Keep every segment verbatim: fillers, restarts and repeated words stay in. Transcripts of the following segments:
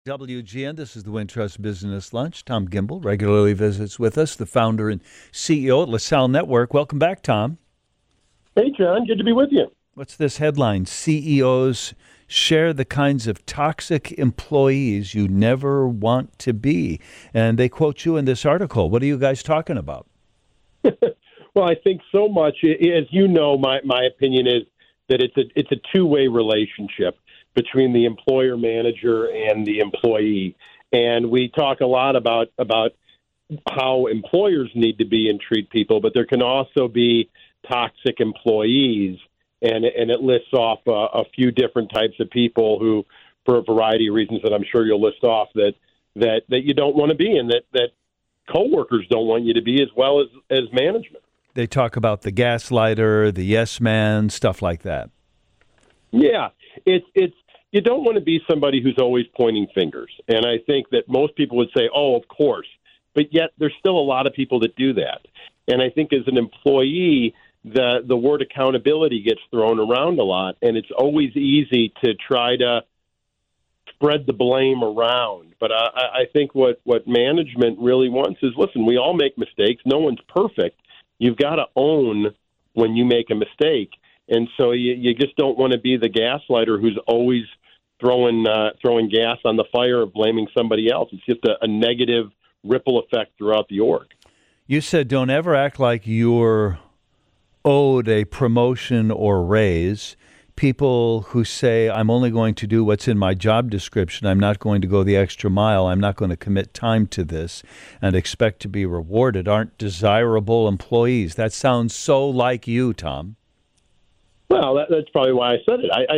W G N, this is the Wintrust Business Lunch. Tom Gimbel regularly visits with us, the founder and C E O at LaSalle Network. Welcome back, Tom. Hey, John. Good to be with you. What's this headline? C E Os share the kinds of toxic employees you never want to be. And they quote you in this article. What are you guys talking about? Well, I think so much. As you know, my, my opinion is that it's a it's a two-way relationship between the employer manager and the employee. And we talk a lot about about how employers need to be and treat people, but there can also be toxic employees. And, and it lists off a, a few different types of people who, for a variety of reasons that I'm sure you'll list off, that that, that you don't want to be and that, that coworkers don't want you to be, as well as, as management. They talk about the gaslighter, the yes man, stuff like that. Yeah, it's it's you don't want to be somebody who's always pointing fingers. And I think that most people would say, oh, of course. But yet there's still a lot of people that do that. And I think as an employee, the the word accountability gets thrown around a lot, and it's always easy to try to spread the blame around. But I, I think what, what management really wants is, listen, we all make mistakes. No one's perfect. You've got to own when you make a mistake. And so you, you just don't want to be the gaslighter who's always throwing uh, throwing gas on the fire of blaming somebody else. It's just a, a negative ripple effect throughout the org. You said don't ever act like you're owed a promotion or raise. People who say, I'm only going to do what's in my job description, I'm not going to go the extra mile, I'm not going to commit time to this and expect to be rewarded, aren't desirable employees. That sounds so like you, Tom. Well, that, that's probably why I said it. I, I,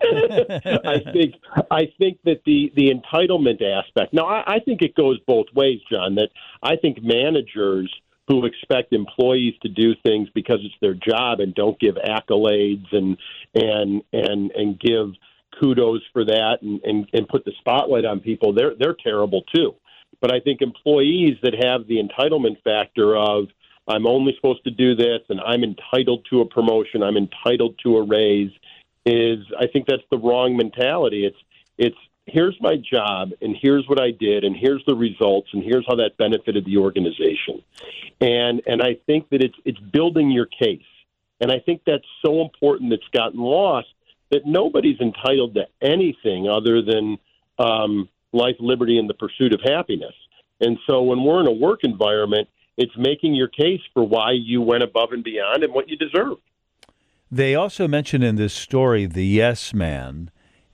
th- I think I think that the, the entitlement aspect. Now, I, I think it goes both ways, John. That I think managers who expect employees to do things because it's their job and don't give accolades and and and and give kudos for that and, and, and put the spotlight on people, they're they're terrible too. But I think employees that have the entitlement factor of, I'm only supposed to do this and I'm entitled to a promotion, I'm entitled to a raise, is I think that's the wrong mentality. It's it's here's my job and here's what I did and here's the results and here's how that benefited the organization. And and I think that it's it's building your case. And I think that's so important that's gotten lost, that nobody's entitled to anything other than um, life, liberty, and the pursuit of happiness. And so when we're in a work environment, it's making your case for why you went above and beyond and what you deserve. They also mention in this story the yes man.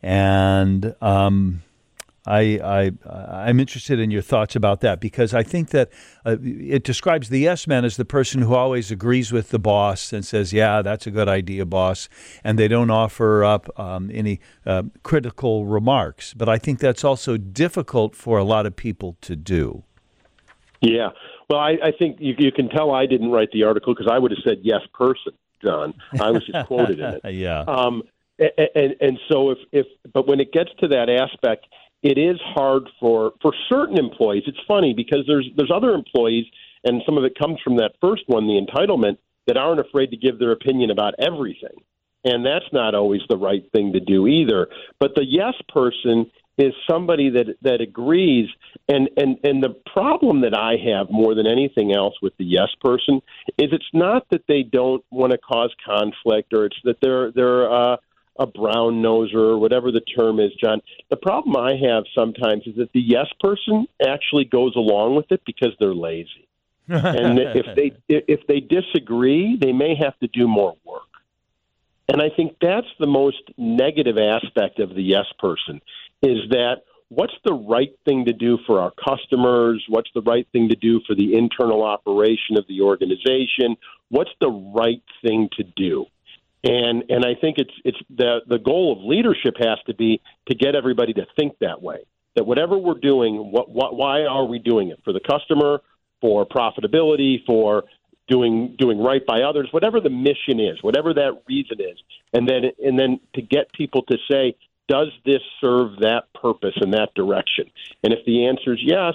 And um, I, I, I'm interested in your thoughts about that, because I think that uh, it describes the yes man as the person who always agrees with the boss and says, yeah, that's a good idea, boss, and they don't offer up um, any uh, critical remarks. But I think that's also difficult for a lot of people to do. Yeah. Well, I, I think you, you can tell I didn't write the article because I would have said yes person, John. I was just quoted in it. Yeah. Um, And, and, and so if, if, but when it gets to that aspect, it is hard for, for certain employees. It's funny because there's, there's other employees, and some of it comes from that first one, the entitlement, that aren't afraid to give their opinion about everything. And that's not always the right thing to do either. But the yes person is somebody that, that agrees. And, and, and the problem that I have more than anything else with the yes person is it's not that they don't want to cause conflict, or it's that they're, they're, uh, a brown noser or whatever the term is, John. The problem I have sometimes is that the yes person actually goes along with it because they're lazy. And if they if they disagree, they may have to do more work. And I think that's the most negative aspect of the yes person, is that what's the right thing to do for our customers? What's the right thing to do for the internal operation of the organization? What's the right thing to do? And and I think it's it's the the goal of leadership has to be to get everybody to think that way. That whatever we're doing, what, what why are we doing it? For the customer, for profitability, for doing doing right by others, whatever the mission is, whatever that reason is, and then and then to get people to say, does this serve that purpose in that direction? And if the answer is yes,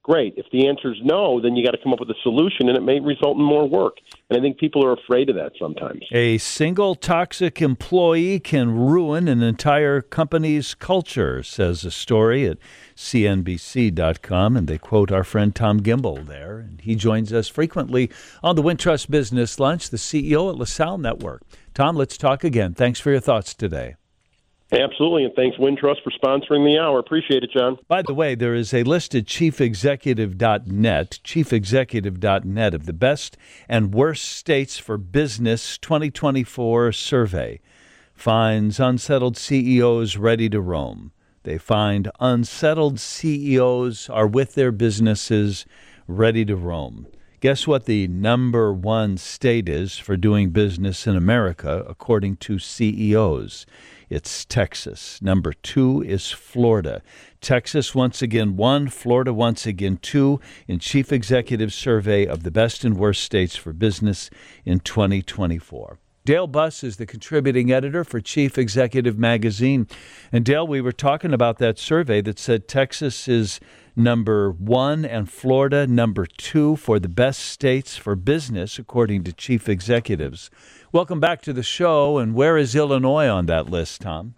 great. If the answer is no, then you got to come up with a solution, and it may result in more work. And I think people are afraid of that sometimes. A single toxic employee can ruin an entire company's culture, says a story at C N B C dot com, and they quote our friend Tom Gimbel there. And he joins us frequently on the Wintrust Business Lunch, the C E O at LaSalle Network. Tom, let's talk again. Thanks for your thoughts today. Absolutely, and thanks Wintrust for sponsoring the hour. Appreciate it, John. By the way, there is a list at chief executive dot net, chief executive dot net, of the best and worst states for business twenty twenty-four survey. Finds unsettled C E Os ready to roam. They find unsettled C E Os are with their businesses ready to roam. Guess what the number one state is for doing business in America, according to C E Os? It's Texas. Number two is Florida. Texas once again one, Florida once again two in Chief Executive Survey of the best and worst states for business in twenty twenty-four. Dale Buss is the contributing editor for Chief Executive Magazine. And Dale, we were talking about that survey that said Texas is number one and Florida number two for the best states for business, according to chief executives. Welcome back to the show. And where is Illinois on that list, Tom?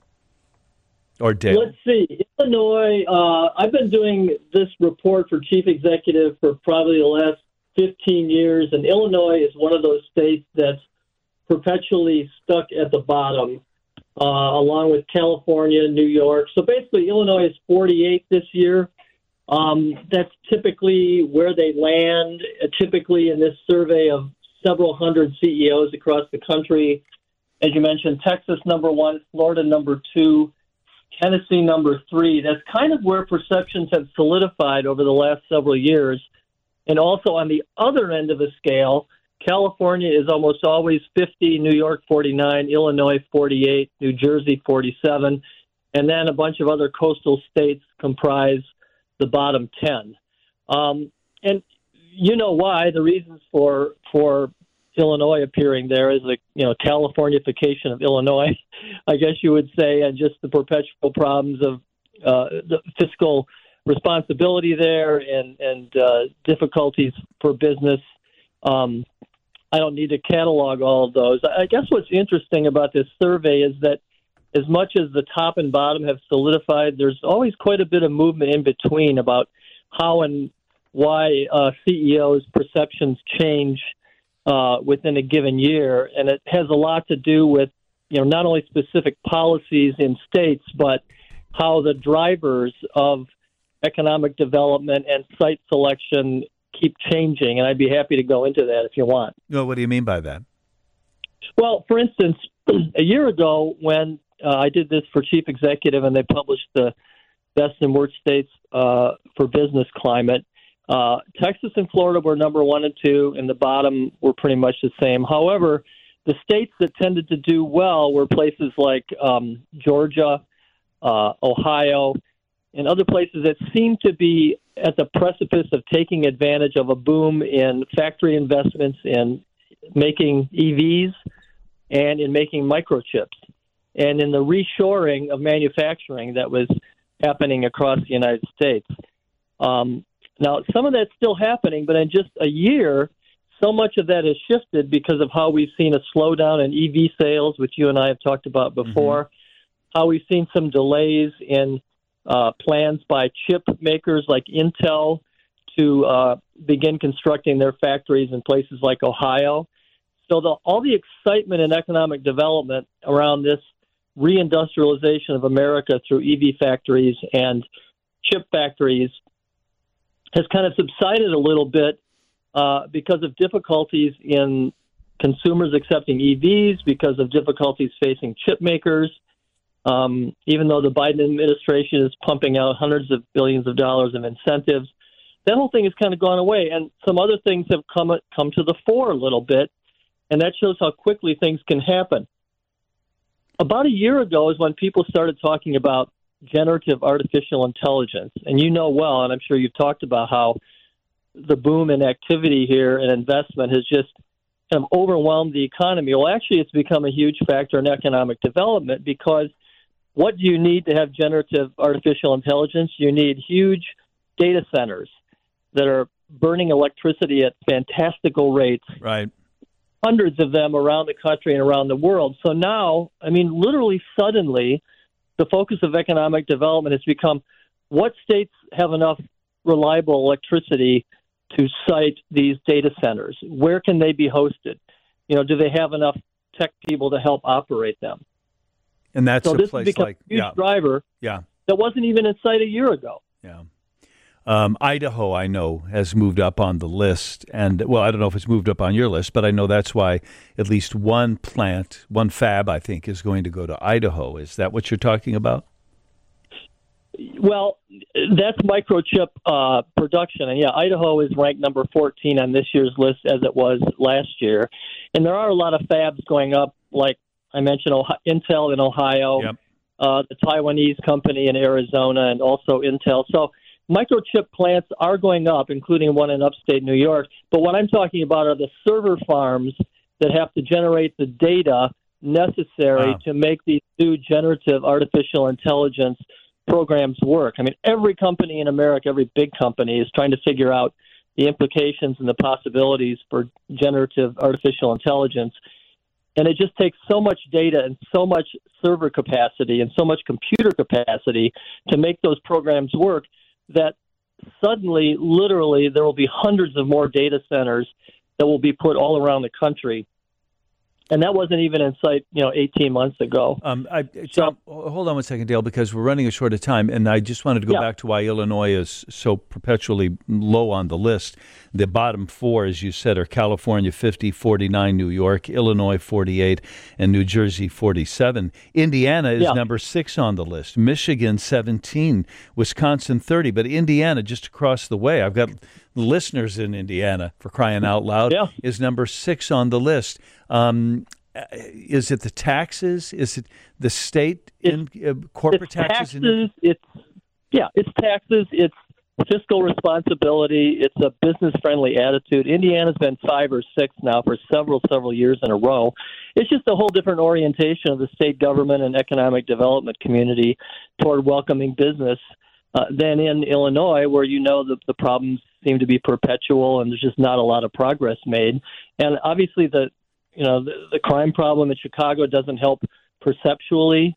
Or Dale? Let's see. Illinois, uh, I've been doing this report for chief executive for probably the last fifteen years, and Illinois is one of those states that's perpetually stuck at the bottom, uh, along with California, New York. So basically, Illinois is forty-eight this year. Um, that's typically where they land, uh, typically in this survey of several hundred C E Os across the country. As you mentioned, Texas number one, Florida number two, Tennessee number three. That's kind of where perceptions have solidified over the last several years. And also on the other end of the scale, California is almost always fifty, New York forty-nine, Illinois forty-eight, New Jersey forty-seven, and then a bunch of other coastal states comprise the bottom ten. Um, and you know why. The reasons for for Illinois appearing there is the you know Californification of Illinois, I guess you would say, and just the perpetual problems of uh, the fiscal responsibility there and, and uh, difficulties for business. Um, I don't need to catalog all of those. I guess what's interesting about this survey is that as much as the top and bottom have solidified, there's always quite a bit of movement in between about how and why uh, C E Os' perceptions change uh, within a given year. And it has a lot to do with, you know, not only specific policies in states, but how the drivers of economic development and site selection keep changing. And I'd be happy to go into that if you want. No, what do you mean by that? Well, for instance, a year ago when uh, I did this for Chief Executive and they published the best and worst states uh, for business climate, uh, Texas and Florida were number one and two, and the bottom were pretty much the same. However, the states that tended to do well were places like um, Georgia, uh, Ohio, and other places that seem to be at the precipice of taking advantage of a boom in factory investments in making E Vs and in making microchips and in the reshoring of manufacturing that was happening across the United States. Um, now, some of that's still happening, but in just a year, so much of that has shifted because of how we've seen a slowdown in E V sales, which you and I have talked about before, mm-hmm. how we've seen some delays in uh, plans by chip makers like Intel to uh, begin constructing their factories in places like Ohio. So the, all the excitement and economic development around this reindustrialization of America through E V factories and chip factories has kind of subsided a little bit uh, because of difficulties in consumers accepting E Vs, because of difficulties facing chip makers. Um, even though the Biden administration is pumping out hundreds of billions of dollars of incentives, that whole thing has kind of gone away. And some other things have come come to the fore a little bit, and that shows how quickly things can happen. About a year ago is when people started talking about generative artificial intelligence. And you know well, and I'm sure you've talked about how the boom in activity here and investment has just kind of overwhelmed the economy. Well, actually, it's become a huge factor in economic development because what do you need to have generative artificial intelligence? You need huge data centers. that are burning electricity at fantastical rates. Right. Hundreds of them around the country and around the world. So now, I mean, literally suddenly, the focus of economic development has become what states have enough reliable electricity to site these data centers? Where can they be hosted? You know, do they have enough tech people to help operate them? And that's so a this place has become like a huge yeah, driver yeah, that wasn't even in sight a year ago. yeah. Um, Idaho, I know, has moved up on the list, and well, I don't know if it's moved up on your list, but I know that's why at least one plant, one fab, I think, is going to go to Idaho. Is that what you're talking about? Well, that's microchip uh, production, and yeah, Idaho is ranked number fourteen on this year's list as it was last year, and there are a lot of fabs going up, like I mentioned, Ohio, Intel in Ohio, Yep. uh, the Taiwanese company in Arizona, and also Intel. So microchip plants are going up, including one in upstate New York. But what I'm talking about are the server farms that have to generate the data necessary Wow. to make these new generative artificial intelligence programs work. I mean, every company in America, every big company, is trying to figure out the implications and the possibilities for generative artificial intelligence. And it just takes so much data and so much server capacity and so much computer capacity to make those programs work that suddenly, literally, there will be hundreds of more data centers that will be put all around the country. And that wasn't even in sight, you know, eighteen months ago. Um, I, Tom, hold on one second, Dale, because we're running a short of time, and I just wanted to go Yeah. back to why Illinois is so perpetually low on the list. The bottom four, as you said, are California fifty, forty-nine, New York, Illinois forty-eight, and New Jersey forty-seven. Indiana is Yeah. number six on the list. Michigan seventeen, Wisconsin thirty, but Indiana just across the way. I've got listeners in Indiana, for crying out loud, Yeah. is number six on the list. Um, is it the taxes? Is it the state in uh, corporate It's taxes? taxes. In, It's yeah. It's taxes. It's fiscal responsibility. It's a business-friendly attitude. Indiana's been five or six now for several, several years in a row. It's just a whole different orientation of the state government and economic development community toward welcoming business uh, than in Illinois, where you know the the problems seem to be perpetual and there's just not a lot of progress made. And obviously, the you know the, the crime problem in Chicago doesn't help perceptually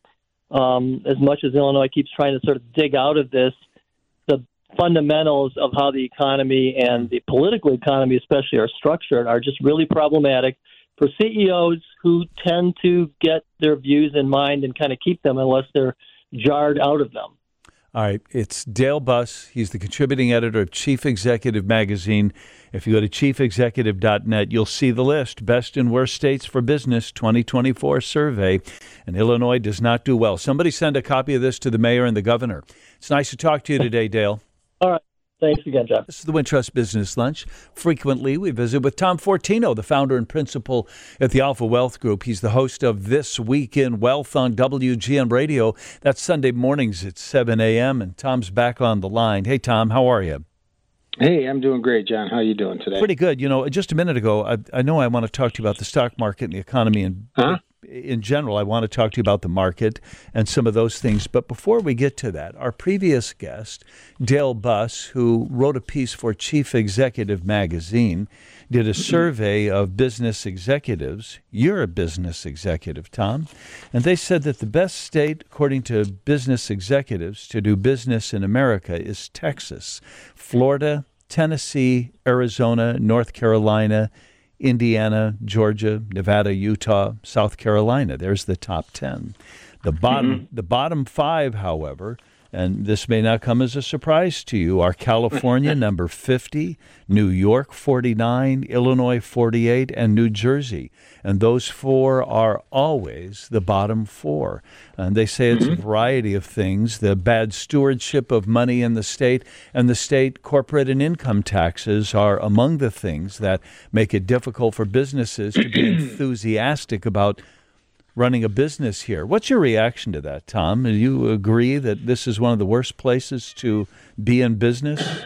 um, as much as Illinois keeps trying to sort of dig out of this. The fundamentals of how the economy and the political economy especially are structured are just really problematic for C E Os who tend to get their views in mind and kind of keep them unless they're jarred out of them. All right, it's Dale Buss. He's the contributing editor of Chief Executive Magazine. If you go to chief executive dot net, you'll see the list. Best and Worst States for Business twenty twenty-four survey. And Illinois does not do well. Somebody send a copy of this to the mayor and the governor. It's nice to talk to you today, Dale. All right. Thanks again, Jeff. This is the Wintrust Business Lunch. Frequently, we visit with Tom Fortino, the founder and principal at the Alpha Wealth Group. He's the host of This Week in Wealth on W G N Radio. That's Sunday mornings at seven a.m., and Tom's back on the line. Hey, Tom, how are you? Hey, I'm doing great, John. How are you doing today? Pretty good. You know, just a minute ago, I, I know I want to talk to you about the stock market and the economy and Huh? in general. I want to talk to you about the market and some of those things. But before we get to that, our previous guest, Dale Buss, who wrote a piece for Chief Executive Magazine, did a survey of business executives. You're a business executive, Tom. And they said that the best state, according to business executives, to do business in America is Texas, Florida, Tennessee, Arizona, North Carolina, Indiana, Georgia, Nevada, Utah, South Carolina. There's the top ten. The bottom, mm-hmm. the bottom five, however, and this may not come as a surprise to you, are California, number fifty, New York, forty-nine, Illinois, forty-eight, and New Jersey. And those four are always the bottom four. And they say it's mm-hmm. a variety of things, the bad stewardship of money in the state, and the state corporate and income taxes are among the things that make it difficult for businesses to be enthusiastic about running a business here. What's your reaction to that, Tom? Do you agree that this is one of the worst places to be in business?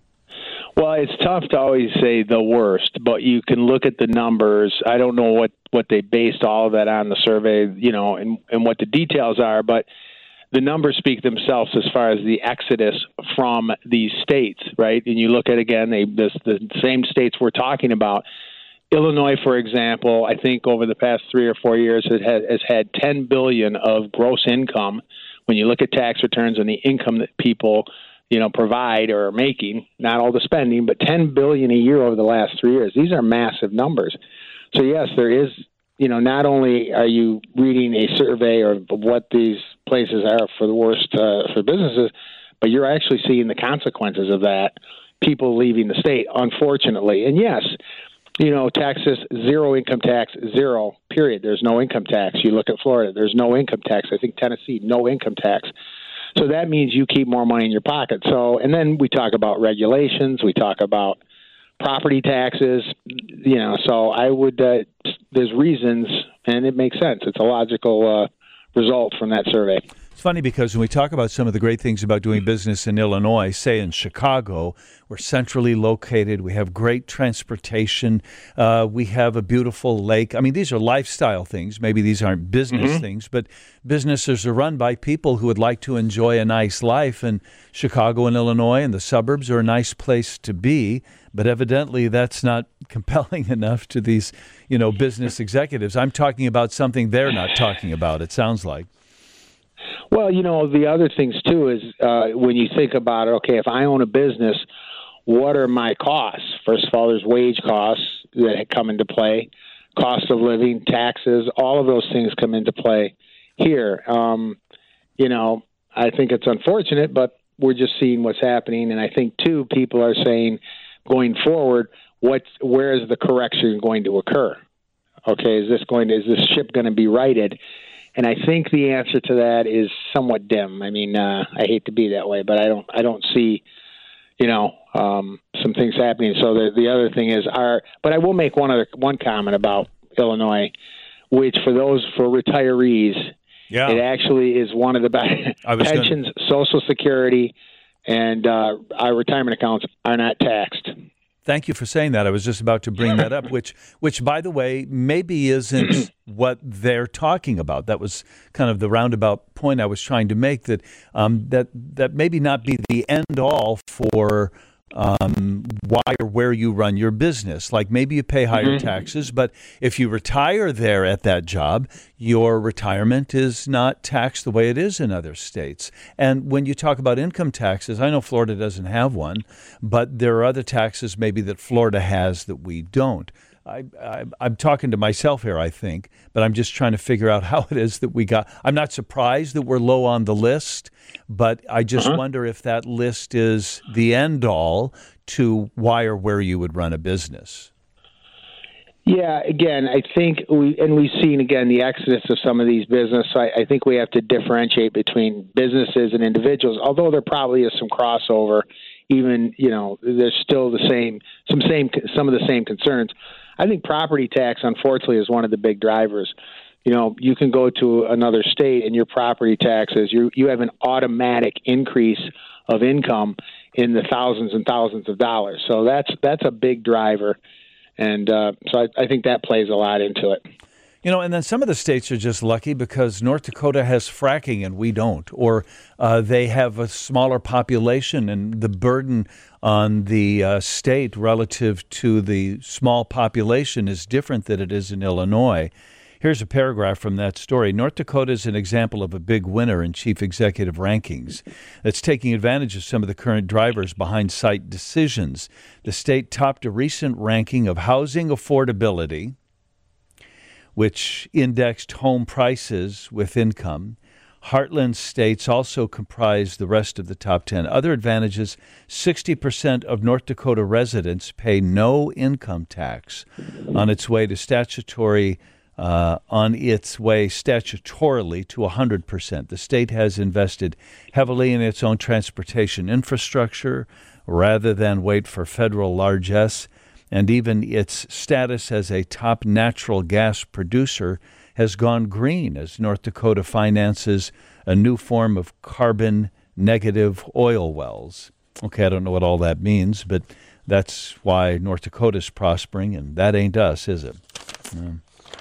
Well, it's tough to always say the worst, but you can look at the numbers. I don't know what, what they based all of that on, the survey, you know, and, and what the details are, but the numbers speak themselves as far as the exodus from these states, right? And you look at, again, they, this, the same states we're talking about. Illinois, for example, I think over the past three or four years it has, has had ten billion dollars of gross income. When you look at tax returns and the income that people, you know, provide or are making, not all the spending, but ten billion dollars a year over the last three years. These are massive numbers. So yes, there is, you know, not only are you reading a survey of what these places are for the worst uh, for businesses, but you're actually seeing the consequences of that, people leaving the state, unfortunately. And yes, you know, Texas, zero income tax, zero, period. There's no income tax. You look at Florida, there's no income tax. I think Tennessee, no income tax. So that means you keep more money in your pocket. So, and then we talk about regulations, we talk about property taxes, you know, so I would, uh, there's reasons, and it makes sense. It's a logical uh, result from that survey. It's funny because when we talk about some of the great things about doing business in Illinois, say in Chicago, we're centrally located, we have great transportation, uh, we have a beautiful lake. I mean, these are lifestyle things. Maybe these aren't business mm-hmm. things, but businesses are run by people who would like to enjoy a nice life, and Chicago and Illinois and the suburbs are a nice place to be, but evidently that's not compelling enough to these, you know, business executives. I'm talking about something they're not talking about, it sounds like. Well, you know, the other things, too, is uh, when you think about it, okay, if I own a business, what are my costs? First of all, there's wage costs that come into play, cost of living, taxes, all of those things come into play here. Um, you know, I think it's unfortunate, but we're just seeing what's happening. And I think, too, people are saying going forward, what's, where is the correction going to occur? Okay, is this going to, is this ship going to be righted? And I think the answer to that is somewhat dim. I mean, uh, I hate to be that way, but I don't. I don't see, you know, um, some things happening. So the the other thing is our. But I will make one other one comment about Illinois, which for those for retirees, yeah. it actually is one of the best. Pensions, gonna... Social Security, and uh, our retirement accounts are not taxed. Thank you for saying that. I was just about to bring that up, which, which, by the way, maybe isn't what they're talking about. That was kind of the roundabout point I was trying to make, that um, that that maybe not be the end all for um, why or where you run your business. Like maybe you pay higher mm-hmm. taxes, but if you retire there at that job, your retirement is not taxed the way it is in other states. And when you talk about income taxes, I know Florida doesn't have one, but there are other taxes maybe that Florida has that we don't. I, I, I'm talking to myself here, I think, but I'm just trying to figure out how it is that we got. I'm not surprised that we're low on the list, but I just uh-huh. wonder if that list is the end all to why or where you would run a business. Yeah, again, I think we, and we've seen, again, the exodus of some of these businesses. I, I think we have to differentiate between businesses and individuals, although there probably is some crossover. Even, you know, there's still the same, some same, some of the same concerns. I think property tax, unfortunately, is one of the big drivers. You know, you can go to another state and your property taxes, you you have an automatic increase of income in the thousands and thousands of dollars. So that's that's a big driver. And uh, so I, I think that plays a lot into it. You know, and then some of the states are just lucky because North Dakota has fracking and we don't, or uh, they have a smaller population and the burden on the uh, state relative to the small population is different than it is in Illinois. Here's a paragraph from that story. North Dakota is an example of a big winner in chief executive rankings that's taking advantage of some of the current drivers behind site decisions. The state topped a recent ranking of housing affordability, which indexed home prices with income. Heartland states also comprise the rest of the top ten. Other advantages, sixty percent of North Dakota residents pay no income tax on its way to statutory, uh, on its way statutorily to one hundred percent. The state has invested heavily in its own transportation infrastructure rather than wait for federal largesse. And even its status as a top natural gas producer has gone green as North Dakota finances a new form of carbon-negative oil wells. Okay, I don't know what all that means, but that's why North Dakota's prospering, and that ain't us, is it? Yeah.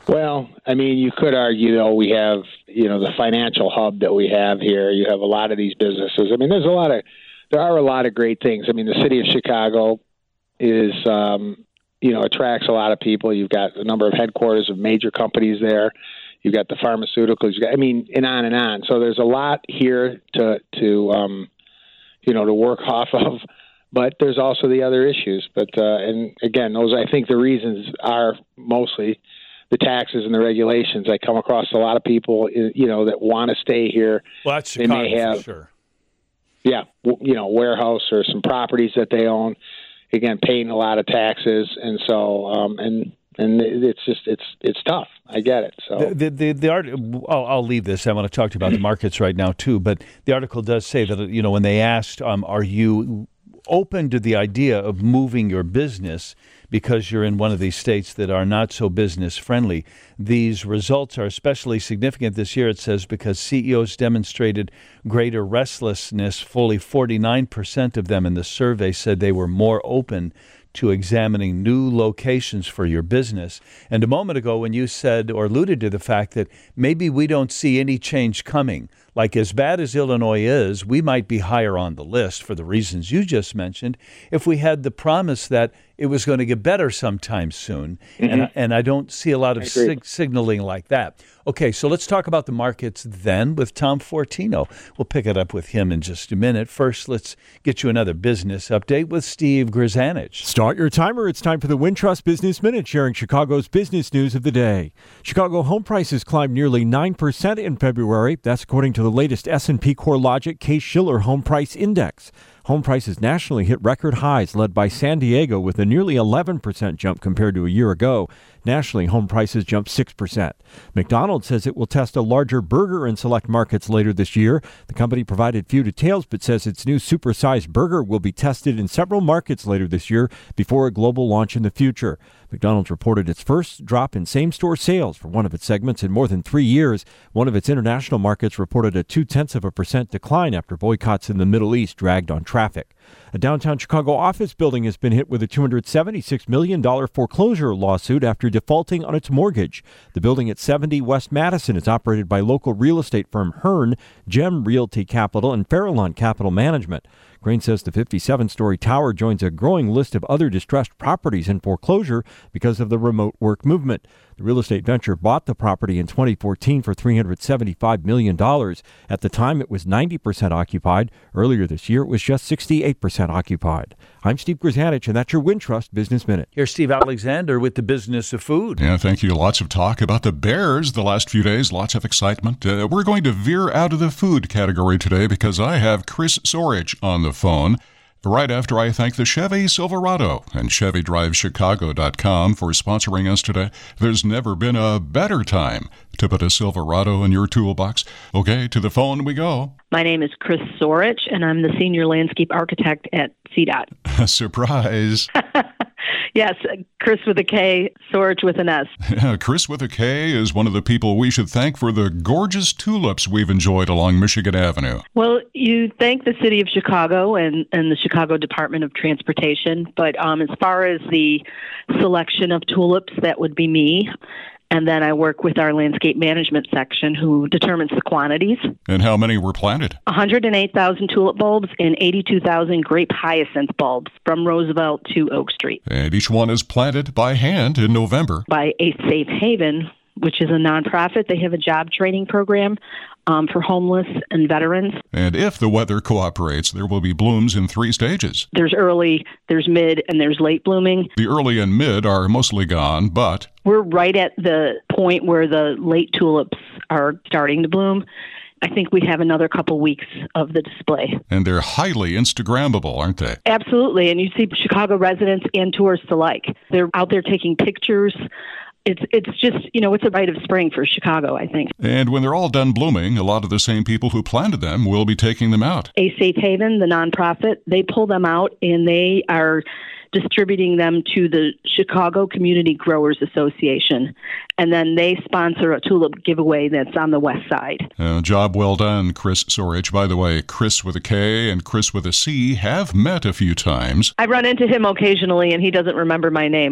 Well, I mean, you could argue, though, we have, you know, the financial hub that we have here. You have a lot of these businesses. I mean, there's a lot of, there are a lot of great things. I mean, the city of Chicago is, um, you know, attracts a lot of people. You've got a number of headquarters of major companies there. You've got the pharmaceuticals. You've got, I mean, and on and on. So there's a lot here to, to um, you know, to work off of. But there's also the other issues. But uh, and again, those I think the reasons are mostly the taxes and the regulations. I come across a lot of people, you know, that want to stay here. Well, that's Chicago, they may have, for sure. Yeah, you know, warehouse or some properties that they own. Again, paying a lot of taxes, and so um, and and it's just it's it's tough. I get it. So the the the, the art. I'll, I'll leave this. I want to talk to you about the markets right now too. But the article does say that, you know, when they asked, um, "Are you open to the idea of moving your business because you're in one of these states that are not so business friendly?" These results are especially significant this year, it says, because C E Os demonstrated greater restlessness. Fully forty-nine percent of them in the survey said they were more open to examining new locations for your business. And a moment ago, when you said or alluded to the fact that maybe we don't see any change coming, like as bad as Illinois is, we might be higher on the list for the reasons you just mentioned if we had the promise that it was going to get better sometime soon. Mm-hmm. And, and I don't see a lot of sig- signaling like that. Okay, so let's talk about the markets then with Tom Fortino. We'll pick it up with him in just a minute. First, let's get you another business update with Steve Grzanich. Start your timer. It's time for the Wintrust Business Minute, sharing Chicago's business news of the day. Chicago home prices climbed nearly nine percent in February. That's according to the latest S and P CoreLogic Case-Shiller Home Price Index. Home prices nationally hit record highs, led by San Diego with a nearly eleven percent jump compared to a year ago. Nationally, home prices jumped six percent. McDonald's says it will test a larger burger in select markets later this year. The company provided few details, but says its new supersized burger will be tested in several markets later this year before a global launch in the future. McDonald's reported its first drop in same-store sales for one of its segments in more than three years. One of its international markets reported a two-tenths of a percent decline after boycotts in the Middle East dragged on traffic. A downtown Chicago office building has been hit with a two hundred seventy-six million dollars foreclosure lawsuit after defaulting on its mortgage. The building at seventy West Madison is operated by local real estate firm Hearn, Gem Realty Capital, and Farallon Capital Management. Crane says the fifty-seven-story tower joins a growing list of other distressed properties in foreclosure because of the remote work movement. The real estate venture bought the property in twenty fourteen for three hundred seventy-five million dollars. At the time, it was ninety percent occupied. Earlier this year, it was just sixty-eight percent occupied. I'm Steve Grzanich, and that's your Wintrust Business Minute. Here's Steve Alexander with the business of food. Yeah, thank you. Lots of talk about the Bears the last few days. Lots of excitement. Uh, we're going to veer out of the food category today because I have Chris Sorich on the phone right after I thank the Chevy Silverado and Chevy Drive Chicago dot com for sponsoring us today. There's never been a better time to put a Silverado in your toolbox. Okay, to the phone we go. My name is Chris Sorich, and I'm the senior landscape architect at C DOT. Surprise. Yes, Chris with a K, Sorich with an S. Yeah, Chris with a K is one of the people we should thank for the gorgeous tulips we've enjoyed along Michigan Avenue. Well, you thank the City of Chicago and, and the Chicago Department of Transportation, but um, as far as the selection of tulips, that would be me. And then I work with our landscape management section who determines the quantities. And how many were planted? one hundred eight thousand tulip bulbs and eighty-two thousand grape hyacinth bulbs from Roosevelt to Oak Street. And each one is planted by hand in November. By A Safe Haven, which is a nonprofit. They have a job training program um, for homeless and veterans. And if the weather cooperates, there will be blooms in three stages. There's early, there's mid, and there's late blooming. The early and mid are mostly gone, but we're right at the point where the late tulips are starting to bloom. I think we have another couple weeks of the display. And they're highly Instagrammable, aren't they? Absolutely. And you see Chicago residents and tourists alike. They're out there taking pictures. It's it's just, you know, it's a rite of spring for Chicago, I think. And when they're all done blooming, a lot of the same people who planted them will be taking them out. A Safe Haven, the nonprofit, they pull them out and they are distributing them to the Chicago Community Growers Association. And then they sponsor a tulip giveaway that's on the west side. Uh, job well done, Chris Sorich. By the way, Chris with a K and Chris with a C have met a few times. I run into him occasionally, and he doesn't remember my name.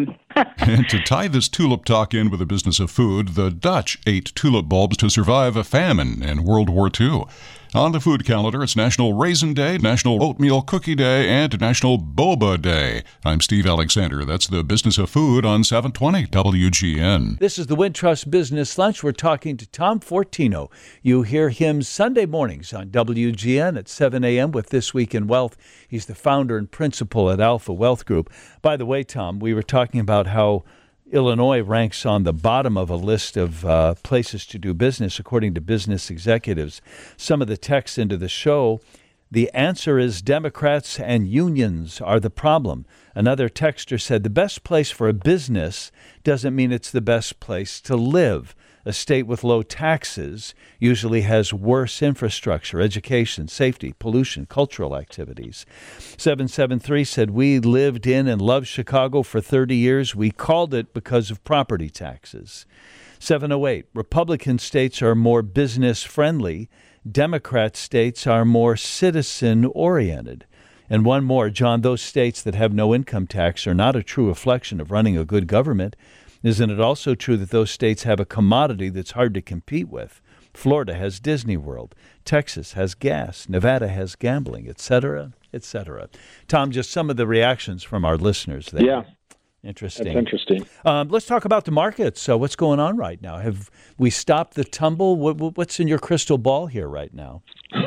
And to tie this tulip talk in with the business of food, the Dutch ate tulip bulbs to survive a famine in World War Two. On the food calendar, it's National Raisin Day, National Oatmeal Cookie Day, and National Boba Day. I'm Steve Alexander. That's the business of food on seven twenty W G N. This is the Wintrust Business Lunch. We're talking to Tom Fortino. You hear him Sunday mornings on W G N at seven a.m. with This Week in Wealth. He's the founder and principal at Alpha Wealth Group. By the way, Tom, we were talking about how Illinois ranks on the bottom of a list of uh, places to do business, according to business executives. Some of the texts into the show, the answer is Democrats and unions are the problem. Another texter said the best place for a business doesn't mean it's the best place to live. A state with low taxes usually has worse infrastructure, education, safety, pollution, cultural activities. seven seven three said, we lived in and loved Chicago for thirty years. We called it because of property taxes. seven oh eight, Republican states are more business-friendly. Democrat states are more citizen-oriented. And one more, John, those states that have no income tax are not a true reflection of running a good government. Isn't it also true that those states have a commodity that's hard to compete with? Florida has Disney World. Texas has gas. Nevada has gambling, et cetera, et cetera. Tom, just some of the reactions from our listeners there. Yeah. Interesting. That's interesting. Um, let's talk about the markets. So what's going on right now? Have we stopped the tumble? What, what's in your crystal ball here right now?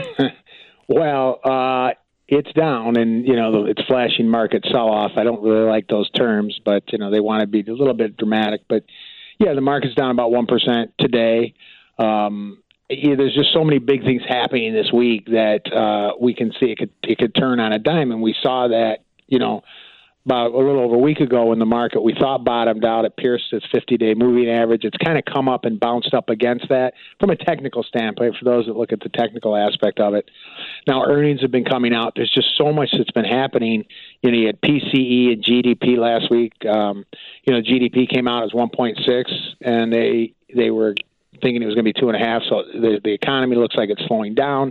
Well, uh, it's down, and, you know, it's flashing market sell-off. I don't really like those terms, but, you know, they want to be a little bit dramatic. But, yeah, the market's down about one percent today. Um, yeah, there's just so many big things happening this week that uh, we can see it could, it could turn on a dime, and we saw that, you know, about a little over a week ago when the market we thought bottomed out. It pierced its fifty-day moving average. It's kind of come up and bounced up against that from a technical standpoint for those that look at the technical aspect of it. Now, earnings have been coming out. There's just so much that's been happening. You know, you had P C E and G D P last week. Um, you know, G D P came out as one point six, and they they were thinking it was going to be two and a half. So the, the economy looks like it's slowing down.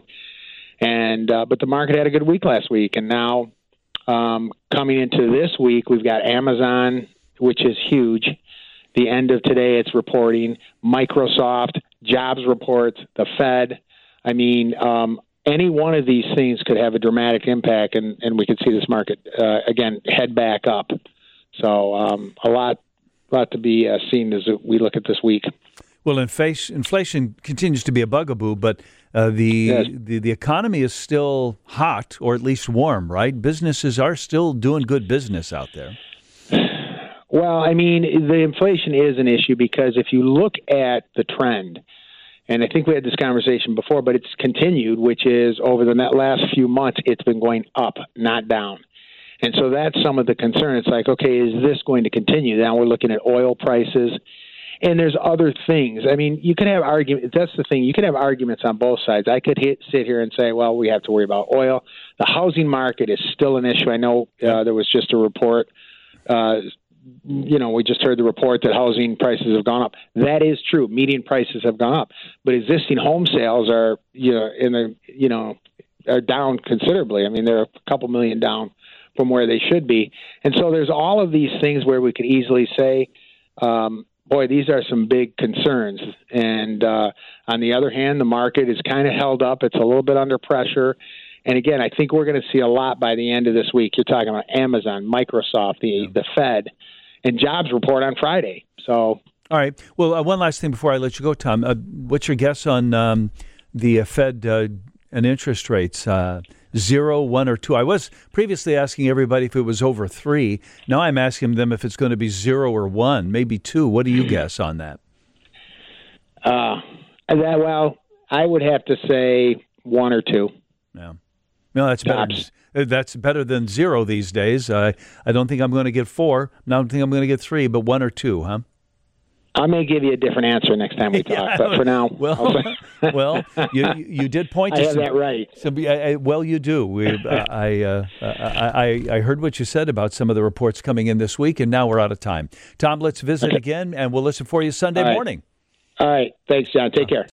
And uh, but the market had a good week last week, and now um, coming into this week, we've got Amazon, which is huge. The end of today, it's reporting Microsoft, jobs reports, the Fed. I mean, um, any one of these things could have a dramatic impact, and, and we could see this market uh, again head back up. So um, a lot, lot to be uh, seen as we look at this week. Well, inflation, inflation continues to be a bugaboo, but uh, the, yes. the the economy is still hot, or at least warm, right? Businesses are still doing good business out there. Well, I mean, the inflation is an issue because if you look at the trend, and I think we had this conversation before, but it's continued, which is over the last few months, it's been going up, not down. And so that's some of the concern. It's like, okay, is this going to continue? Now we're looking at oil prices. And there's other things. I mean, you can have arguments. That's the thing. You can have arguments on both sides. I could hit, sit here and say, well, we have to worry about oil. The housing market is still an issue. I know uh, there was just a report. Uh, you know, we just heard the report that housing prices have gone up. That is true. Median prices have gone up, but existing home sales are, you know, in the, you know, are down considerably. I mean, they're a couple million down from where they should be. And so there's all of these things where we could easily say, um, boy, these are some big concerns. And uh, on the other hand, the market is kind of held up. It's a little bit under pressure. And again, I think we're going to see a lot by the end of this week. You're talking about Amazon, Microsoft, the, yeah. the Fed, and jobs report on Friday. So, all right. Well, uh, one last thing before I let you go, Tom. Uh, what's your guess on um, the uh, Fed uh, and interest rates? Uh, Zero, one, or two. I was previously asking everybody if it was over three. Now I'm asking them if it's going to be zero or one, maybe two. What do you guess on that? Uh, that well, I would have to say one or two. Yeah. No, that's better. That's better than zero these days. I I don't think I'm going to get four. I don't think I'm going to get three, but one or two, huh? I may give you a different answer next time we talk, yeah, but for now, well, well, you you did point to I have some, that right. Some, I, I, well, you do. We, uh, I, uh, I I heard what you said about some of the reports coming in this week, and now we're out of time. Tom, let's visit okay. again, and we'll listen for you Sunday All right. morning. All right, thanks, John. Take care.